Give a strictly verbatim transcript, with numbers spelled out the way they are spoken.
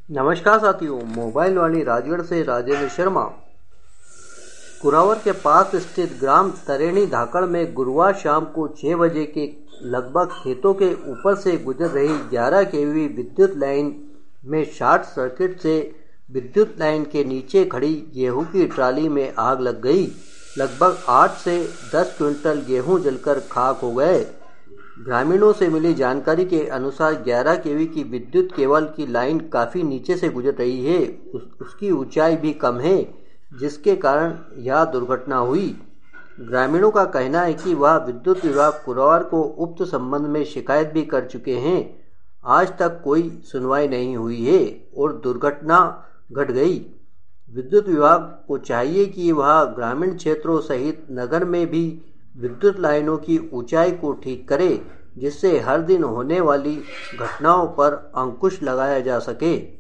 नमस्कार साथियों, मोबाइल वाली राजगढ़ से राजेंद्र शर्मा। कुरावर के पास स्थित ग्राम तरेणी धाकड़ में गुरुवार शाम को छह बजे के लगभग खेतों के ऊपर से गुजर रही ग्यारह केवी विद्युत लाइन में शॉर्ट सर्किट से विद्युत लाइन के नीचे खड़ी गेहूं की ट्राली में आग लग गई। लगभग आठ से दस क्विंटल गेहूं जलकर खाक हो गए। ग्रामीणों से मिली जानकारी के अनुसार ग्यारह केवी की विद्युत केबल की लाइन काफ़ी नीचे से गुजर रही है। उस, उसकी ऊंचाई भी कम है, जिसके कारण यह दुर्घटना हुई। ग्रामीणों का कहना है कि वह विद्युत विभाग कुरावर को उक्त संबंध में शिकायत भी कर चुके हैं। आज तक कोई सुनवाई नहीं हुई है और दुर्घटना घट गई। विद्युत विभाग को चाहिए कि वह ग्रामीण क्षेत्रों सहित नगर में भी विद्युत लाइनों की ऊंचाई को ठीक करे, जिससे हर दिन होने वाली घटनाओं पर अंकुश लगाया जा सके।